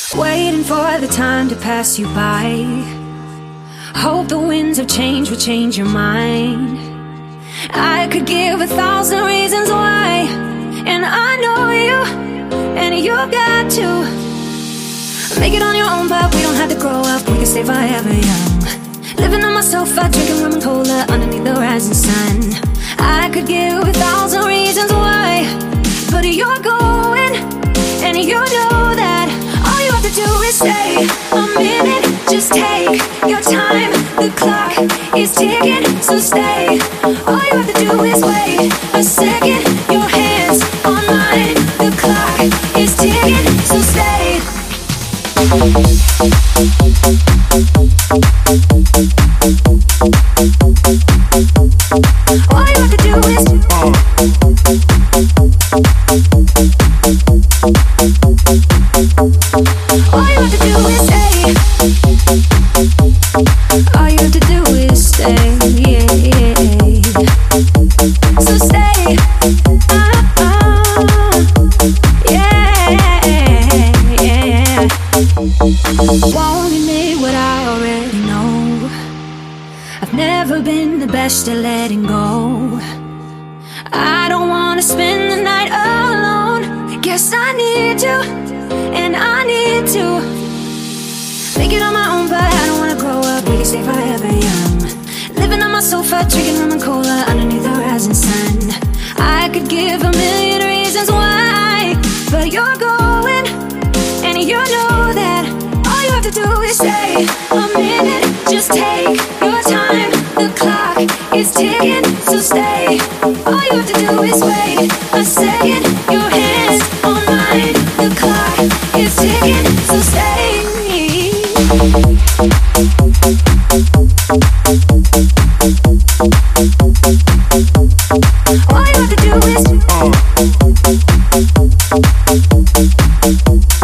Waiting for the time to pass you by. Hope the winds of change will change your mind. I could give 1,000 reasons why, and I know you, and you got to make it on your own, but we don't have to grow up. We can stay forever young. Living on my sofa, drinking rum and cola underneath the rising sun. I could give 1,000 reasons why, but you're going, and you know that all you have to do is stay a minute. Just take your time. The clock is ticking, so stay. All you have to do is wait a second. Your hands on mine. The clock is ticking, so stay. All you have to do is all you have to do is stay. All you have to do is stay, yeah, yeah. So stay, yeah, yeah. Won't admit what I already know. I've never been the best at letting go. I don't wanna spend the night alone. Guess I need to, and I need to make it on my own, but I don't wanna grow up. We can stay forever young. Living on my sofa, drinking rum and cola underneath the rising sun. I could give 1,000,000 reasons why, but you're going, and you know that all you have to do is stay a minute. Just take your time. The clock is ticking, so stay. All you have to do is wait a second. Your hands on mine. The clock is ticking, so stay. All you have to do is